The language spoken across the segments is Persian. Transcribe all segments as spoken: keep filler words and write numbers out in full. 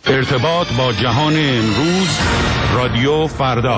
ارتباط با جهان امروز، رادیو فردا.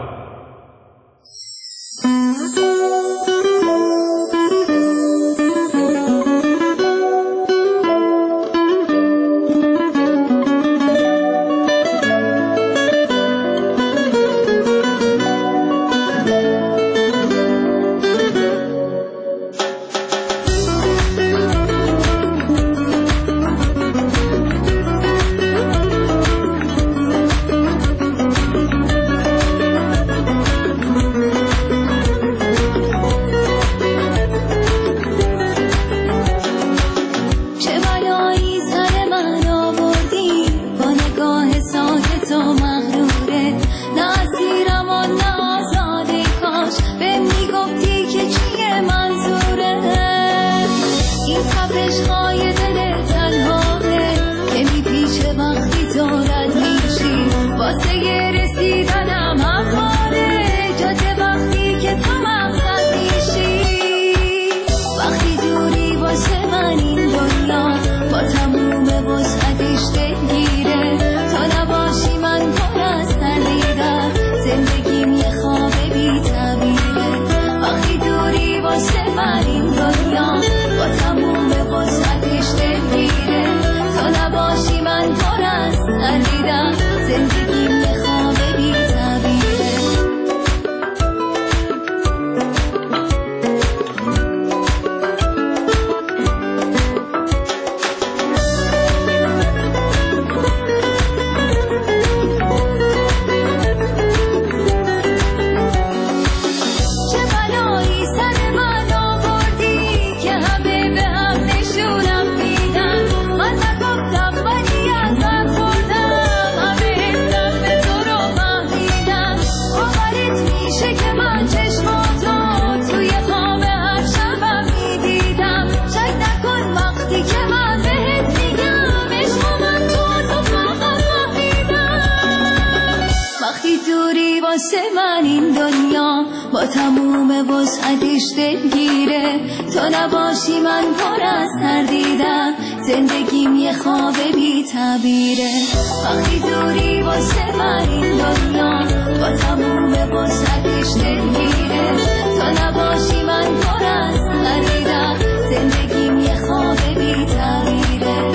با تموم وسعتش دلگیره، تو نباشی من پر از تردیدم، زندگیم یه خواب بی تعبیره. وقتی دوری واسه من این دنیا با تموم وسعتش دلگیره، تو نباشی من پر از تردیدم، زندگیم یه خواب بی تعبیره.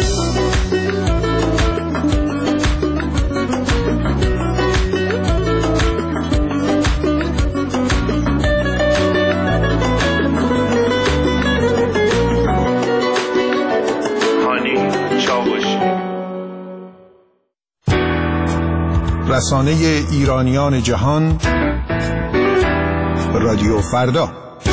رسانه ایرانیان جهان، رادیو فردا.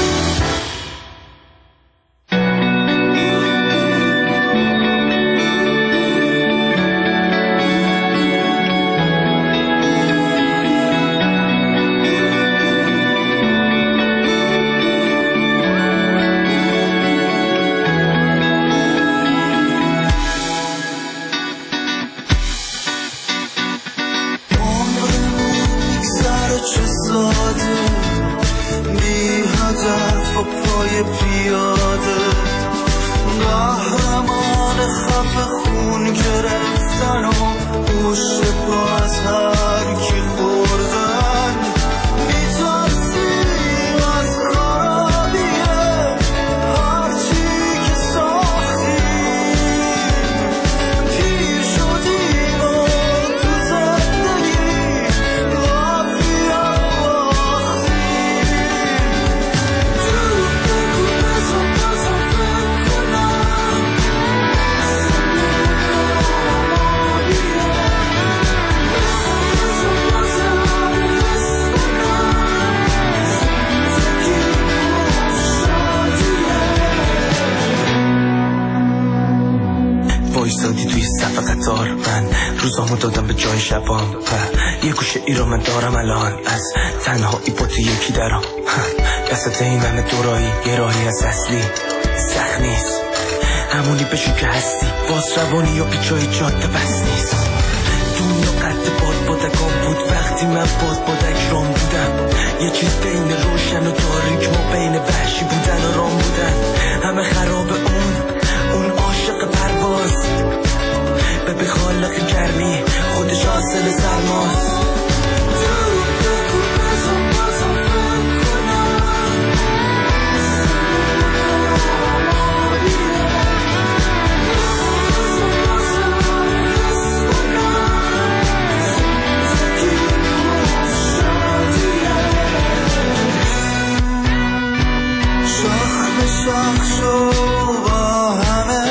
دادم به جای شبام و یه گوشه ای رو من دارم الان، از تنهایی با تو یکی درام، دست این همه دورایی، یه راهی از اصلی سخت نیست، همونی بشو که هستی، باز روانی یا بیجای جاده بس نیست. دنیا قد باد بادکان بود وقتی من باد بادک رام بودم، یه چیز بین روشن و تاریک، ما بین وحشی بودن و رام بودن، همه خراب اون اون عاشق پرواز به بخالق گرمی فاصله سرماست. شاخ شو با همه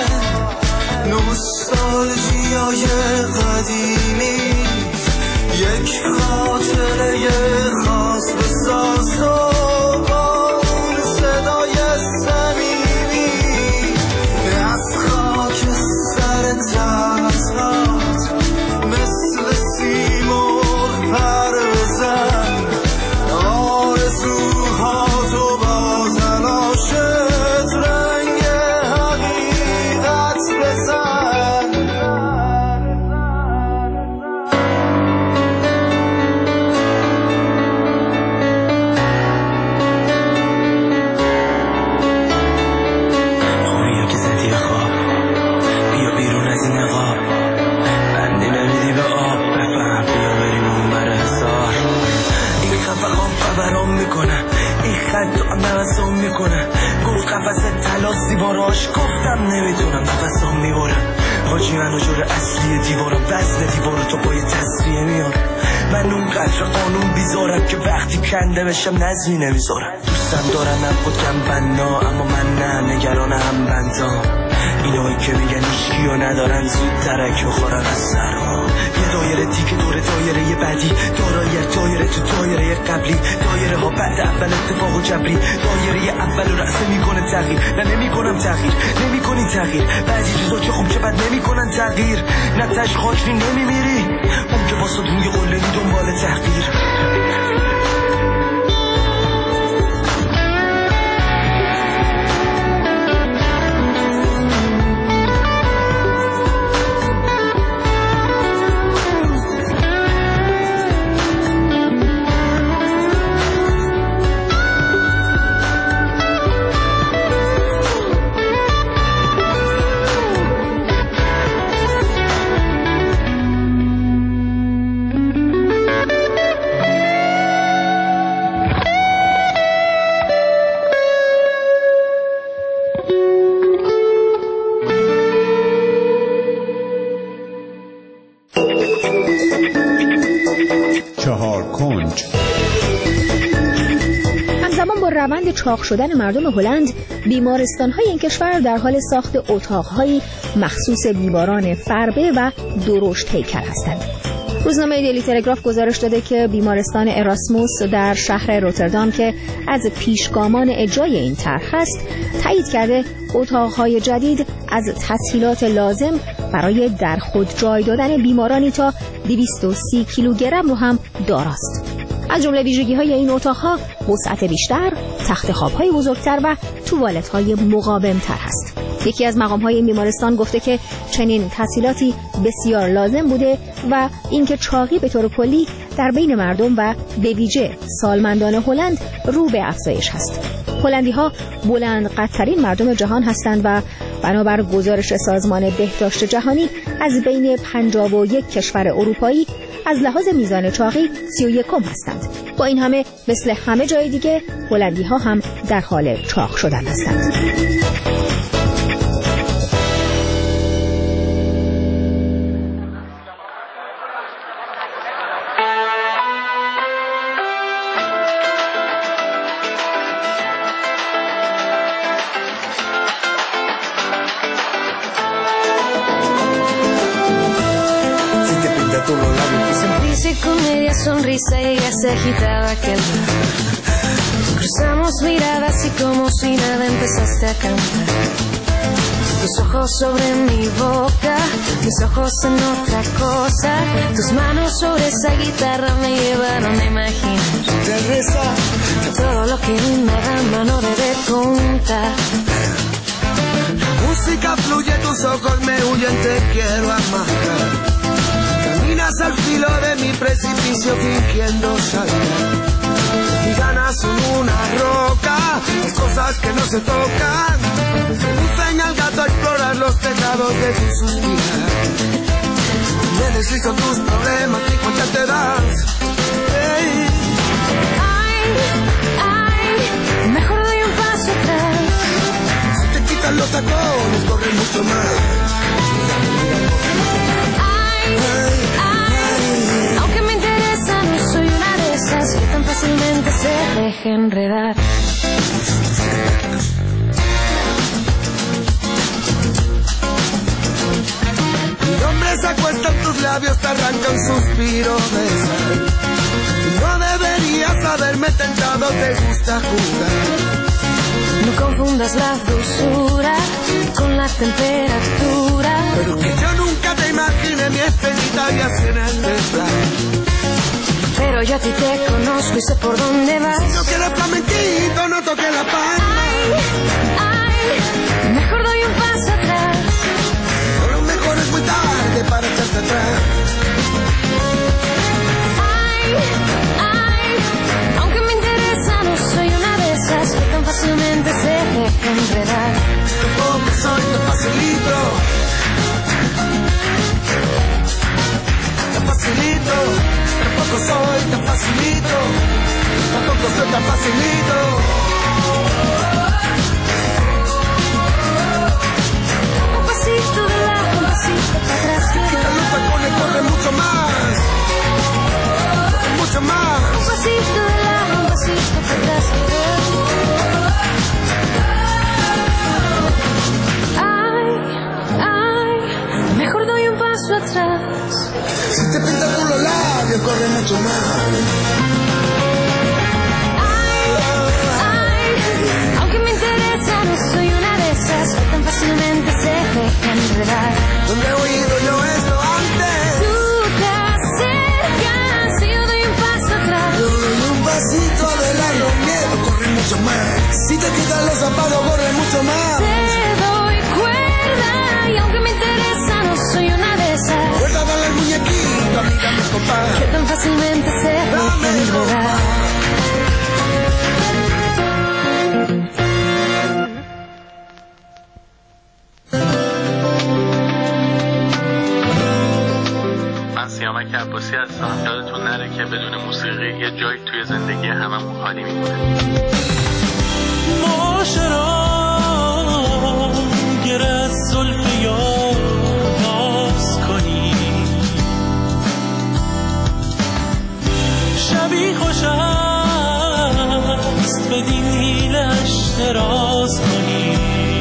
نوستالژیای قدیمی، یک خاطره خاص بساز و با اون صدای صمیمی از خاک سر تسلات مثل سیمرغ پر بزن آرزوهاتو با تلاشت رنگ حقیقت بزن. خوبیه که زدی خواب، بیا بیرون از این نقاب، بندی نمیدی به آب، بفهم بیا بریم اون بر هزار. این خفه خواب خبرام میکنه، این خط تو نوزام میکنه، گفت قفص تلاس دیواراش، گفتم نمیتونم نفسام میبرم. حاجی منو جور اصلی دیوارم، وزن دیوارو تو پای تصفیه میارم. من اون قدر قانون بیزارم که وقتی کنده بشم نظمی نمیذارم. دوستم دارم من خودم بنا، اما من نه نگران هم بندام. اینایی که میگن ایشکی و ندارن زود ترک بخورن از سرما. یه دایره دیگه دور دایره بعدی، دارایت دایره تو دایره قبلی، دایره ها بعد اول اتفاق و جبری، دایره اول رأسه میکنه تغییر. نه نمیکنم تغییر، نمیکنی تغییر، بعضی چیزا که خوب چه بد نمیکنن تغییر. نه تش خاکری نمیمیری، اون که واسه روی قله دنبال تحقیر. چهار کنج. همزمان با روند چاق شدن مردم هلند، بیمارستان‌های این کشور در حال ساخت اتاق‌هایی مخصوص بیماران فربه و درشت هیکل هستند. روزنامه دیلی تلگراف گزارش داده که بیمارستان اراسموس در شهر روتردام که از پیشگامان اجرای این طرح است، تایید کرده اتاق‌های جدید از تسهیلات لازم برای در خود جای دادن بیمارانی تا دویست و سی کیلوگرم رو هم داراست. از جمله ویژگی‌های این اتاق‌ها وسعت بیشتر، تخت خواب‌های بزرگتر و توالت‌های مقاوم‌تر است. یکی از مقام‌های این بیمارستان گفته که چنین تسهیلاتی بسیار لازم بوده و اینکه چاقی به طور کلی در بین مردم و به ویژه سالمندان هلند رو به افزایش است. هلندی‌ها بلند قدترین مردم جهان هستند و بنابر گزارش سازمان بهداشت جهانی از بین پنجاه و یک کشور اروپایی از لحاظ میزان چاقی سی و یکم هستند. با این همه مثل همه جای دیگه هلندی‌ها هم در حال چاق شدن هستند. Con media sonrisa y ella se agitaba aquel mar. Cruzamos miradas y como si nada empezaste a cantar. Tus ojos sobre mi boca, mis ojos en otra cosa. Tus manos sobre esa guitarra me llevaron a imaginar todo lo que una dama no debe contar. La música fluye, tus ojos me huyen, te quiero amar. Caminas al filo de mi precipicio fingiendo saltar. Y ganas son una roca, las cosas que no se tocan. Se enseña al gato a explorar los tejados de tu suspirar. Me deslizo tus problemas y cuenta te das. Hey. Ay, ay, mejor doy un paso atrás. Si te quitan los tacones, corre mucho más. Ay, ay, aunque me interesa, no soy una de esas que tan fácilmente se deja enredar. Mi hombre se acuesta en tus labios, te arranca un suspiro de sal. No deberías haberme tentado, te gusta jugar. No confundas la dulzura con la temperatura. Pero que yo nunca te imaginé mi escenita y así en el desplante. Pero yo a ti te conozco y sé por dónde vas. Si no quieres flamenquito, no toques la palma. Ay, ay, mejor doy un paso atrás. Pero mejor es muy tarde para echarte atrás. Ay, ay, aunque me interesa, no soy una de esas que tan fácilmente se deja enredar. Tampoco soy tan facilito. Tan facilito. Tampoco soy tan facilito. Tampoco soy tan facilito. Un pasito de lado, un pasito para atrás. Quita los tacones, corre mucho más. Corre mucho más. Un pasito de lado, un pasito para atrás. Ay, ay, mejor doy un paso atrás. Si te pintas con los labios, corre mucho más. Ay, ay, aunque me interesa, no soy una de esas que tan fácilmente se deja enredar. ¿Dónde he oído yo esto antes? Tú te acercas y yo doy un paso atrás. Yo doy un pasito adelante, los miedos corren mucho más. Si te quitan los zapatos, corre mucho más. Te doy cuerda y aunque me interesa, no soy una de esas. Cuerda, dale al muñequito, amiga, mi compadre. Que tan fácilmente se deja enredar. من سیامک عباسی هستم. یادتون نره که بدون موسیقی یه جایی توی زندگی هممون خالی میمونه. معاشران گر از زلف یار ناز کنی، شبی خوش است بدین حیلش دراز کنی.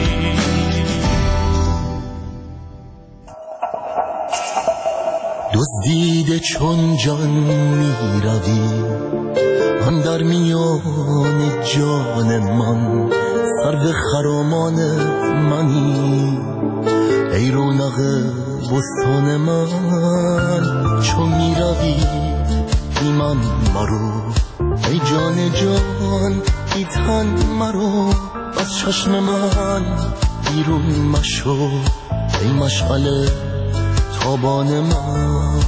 دزدیده چون جان می روی اندر میان جان من، سرو خرامان منی ای رونق بستان من. چون می روی بی من مرو ای جان جان، بی تن مرو از چشم من بیرون مشو ای مشعل تابان من.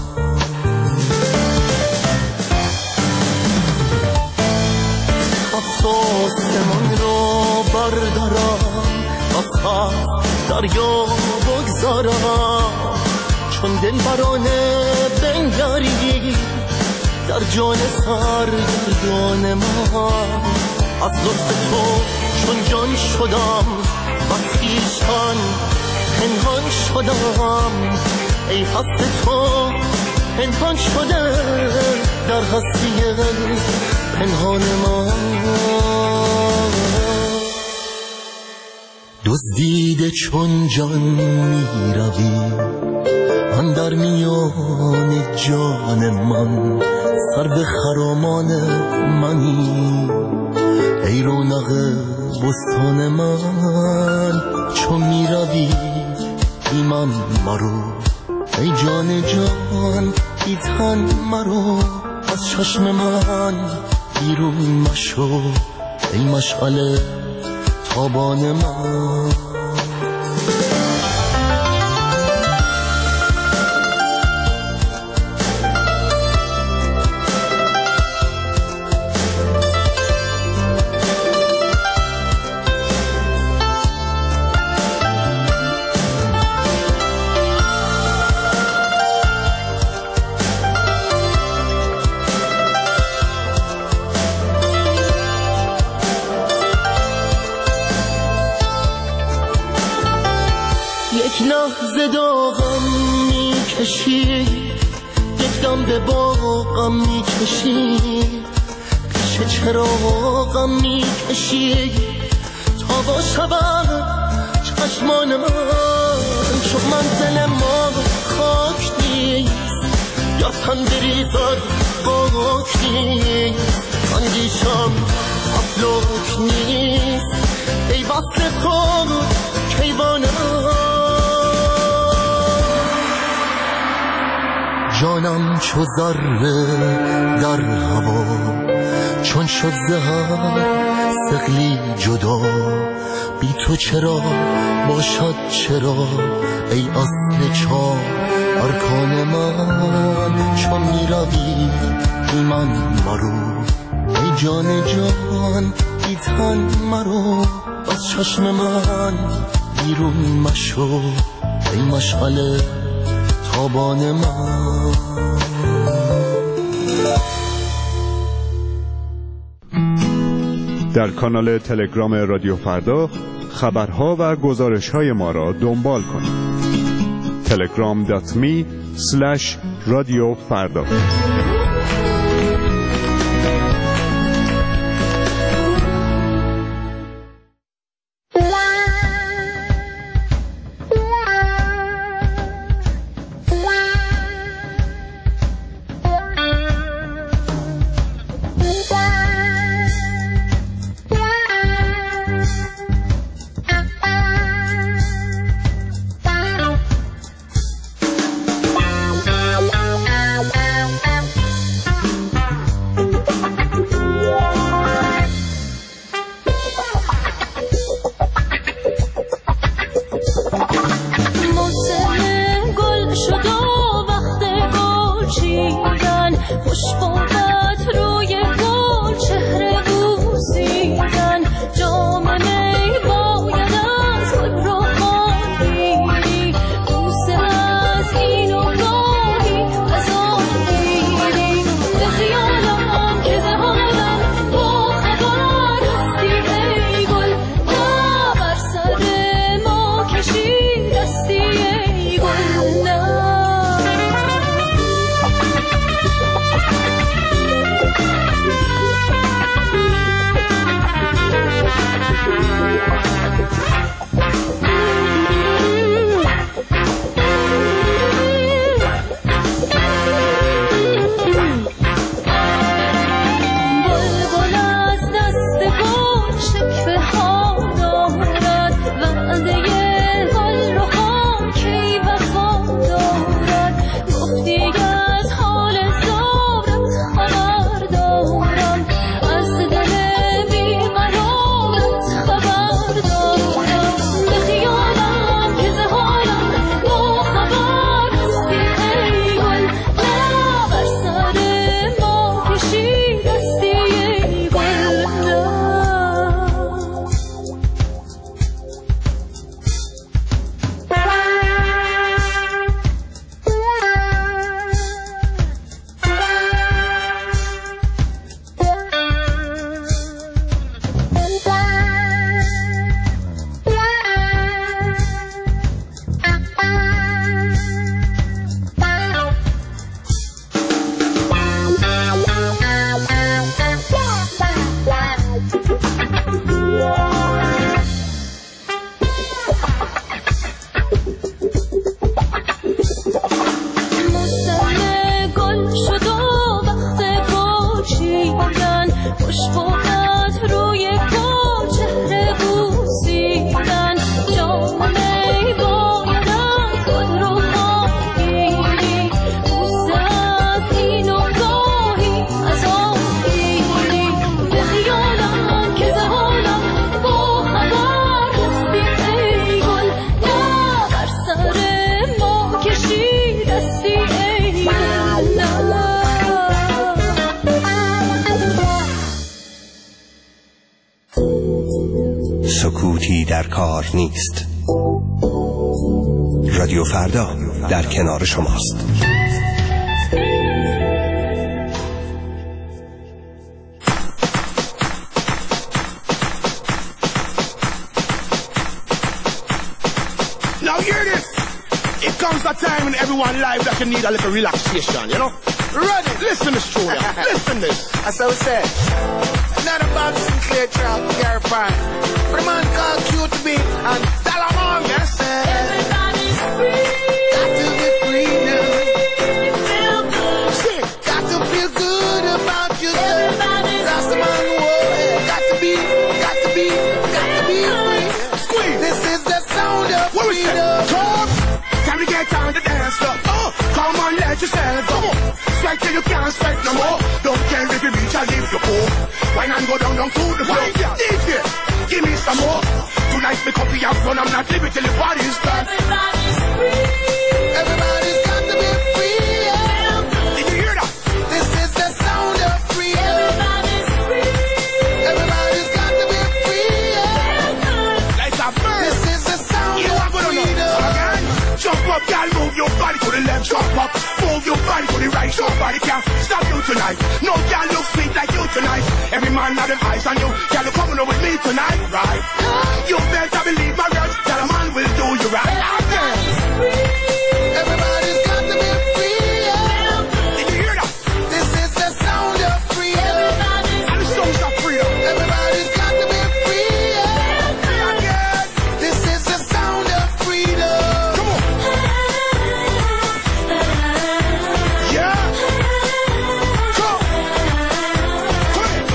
آسمان را بردارم از دریا بگذارم، چون دل برانه بنگری در جان سرگردان من. از لطف تو چون جان شدم از خویشتن پنهان شدم، ای هست تو پنهان شده در هستی پنهان من. دزدیده چون جان می روی اندر میان جان من، سرو خرامان منی ای رونق بستان من. چون می روی بی من مرو ای جان جان، بی تن مرو از چشم من بیرون مشو ای مشعل تابان من. میکشی، یک دم به باغم میکشی، پیش چراغم میکشی تا با شبم چشمان من، چون منزل ما خاک نیست یا تن بریزد باک نیست، اندیشم افلاک نیست، ای وصل تو کیوانم. جانم چو ذره در هوا، چون شد زهر سقلی جدا، بی تو چرا باشد چرا، ای اصل چار ارکان من، چون می روی بی من مرو، ای جان جان بی تن مرو، از چشم من بیرون مشو، ای مشعل تابان من. در کانال تلگرام رادیو فردا خبرها و گزارش‌های ما را دنبال کنید. تلگرام دات می اسلش رادیو فردا. سکوتی در کار نیست. رادیو فردا در کنار شماست. Now hear this. It comes comes a time in everyone's life that you need a little relaxation, you know? Ready? Listen, Miss Julia. Listen this. That's how it said. Not about Sinclair Trout, Gary Pine. But a man called Q to be and Dalamon, yes, sir. Everybody's free. Got to be free now. Feel good. Shit. Got to feel good about yourself. Everybody's That's free. The man who yeah. Got to be, got to be, got to be free. Squeeze. This is the sound of what freedom. Come. Time to get on the dance floor. Oh, come on, let yourself go. Strike till you can't strike no more. Don't care if you reach or leave your poor. Wine and go down, down to the floor. D J, give me some more. Tonight me coffee and fun. I'm not leaving till the party's done. Everybody's free. Everybody's got to be free. Yeah. Did you hear that? This is the sound of freedom. Everybody's free. Everybody's got to be free. Yeah. Like a bird. This is the sound you of freedom. Again, jump up, girl, move your body to the left. Jump up, move your body to the right. Nobody can stop you tonight. No girl look sweet like you tonight. Every man have them eyes on you. Girl, you coming over with me tonight, right? You better believe my words. That a man will do you right. Everybody's free. Everybody's got to be free. Yeah. Did you hear that? This is the sound of freedom. Everybody's and the songs of freedom. Everybody's got to be free. Yeah. Again. This is the sound of freedom. Come on. Yeah. Come. Come in.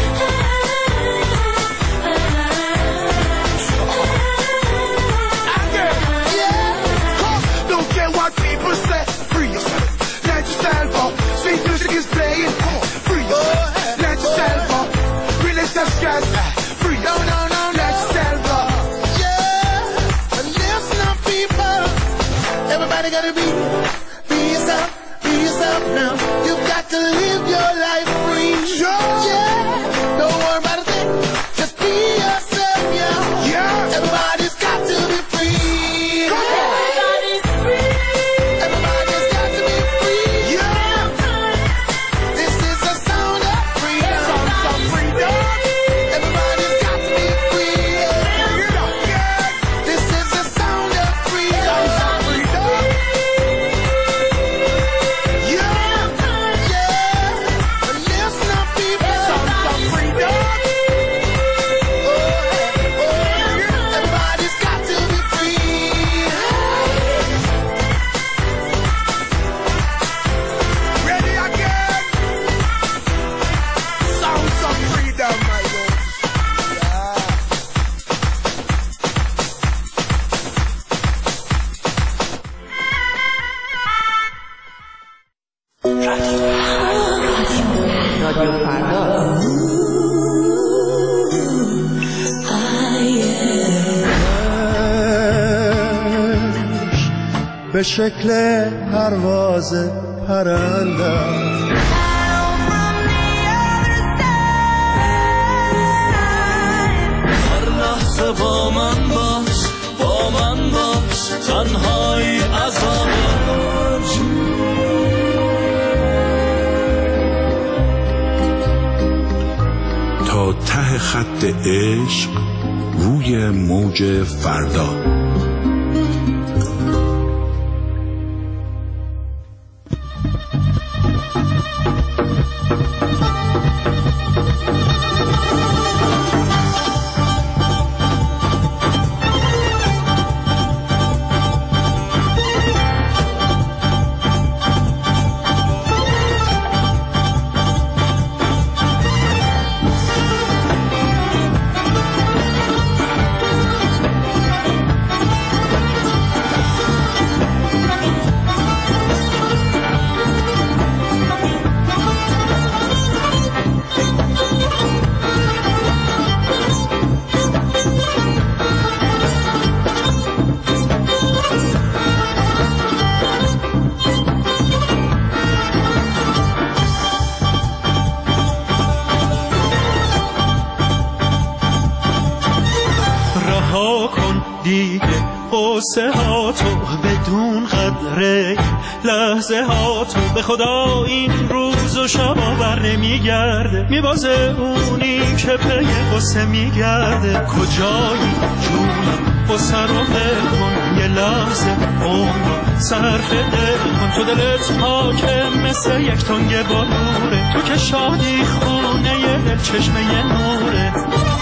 Again. Yeah. Come. Don't care what people say. Free yourself. Let yourself up. Sweet music is playing. Come on. Free yourself. Let yourself up. Release the stress. Free. No, no, no. Let yourself up. Yeah. And listen up, people. Everybody gotta be, be yourself, be yourself now. You've got to live your life free. Yeah. Don't worry about a thing. Just be yourself, yeah. Yeah. Everybody's got to be free. Come on. Everybody's free. Everybody's got to be free. Yeah. This is the sound of freedom. Sound of freedom. Everybody's got to be free. Yeah. Yeah. This is the sound of freedom. Sound of freedom. Yeah. Yeah. And listen up, people. Sound of freedom. Oh, oh. Everybody's got to be free. Ready again. Sounds of freedom, my lord. Yeah. به شکل پرواز پرنده هر لحظه با من باش با من باش تنهایی عذاب تا ته خط عشق روی موج فردا. قصه ها تو بدون قدره لحظه ها تو به خدا این روز و شبا بر نمیگرده میبازه اونی که پی قصه میگرده کجایی جونم قصه رو بکن یه لحظه عمر صرف دل کن. تو دلت پاکه مثل یک تنگ بلوره، تو که شادی خونه یه دل چشمه یه نوره.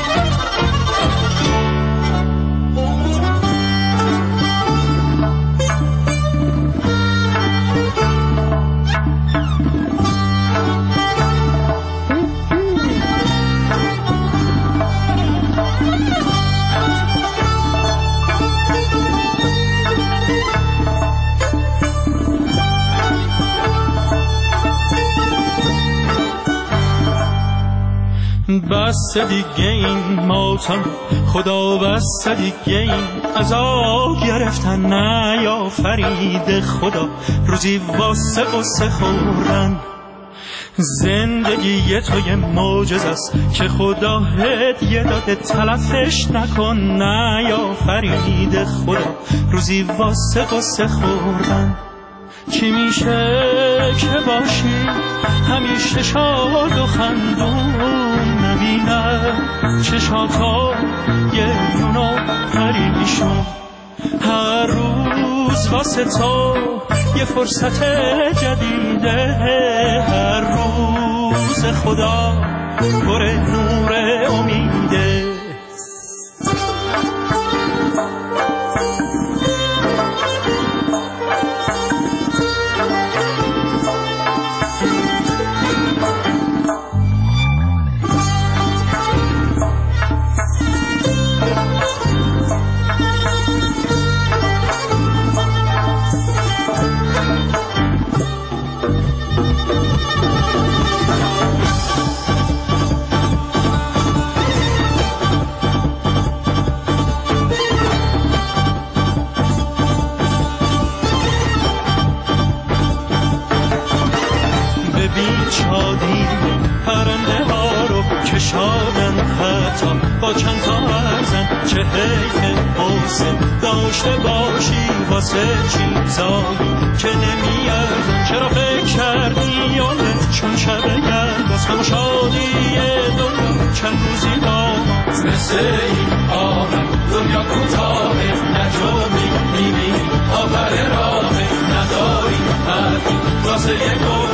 بس دیگه این ماتم خدا، بس دیگه این عذاب گرفتن نه یا فرید خدا. روزی واسه قصه خوردن زندگی تو یه معجزه است که خدا هدیه داده، تلفش نکن نه یا فرید خدا. روزی واسه قصه خوردن چی میشه که باشی همیشه شاد و خندون، نبینه چشاتا یه یونو پریشون. هر روز واسه تو یه فرصت جدیده، هر روز خدا پر نور امیده. پرنده ها رو کشادن حتی با چند تا ارزن، چه حیف حسن داشته باشی واسه چیزایی که نمیارزن. چرا فکر کردی یادت چون شب گرد از غم و شادی دنیا چند روزی داماز. مثل این آمد دنیا کوتاهه نجومی میبینی آخر راهه، نداری حرفی واسه یک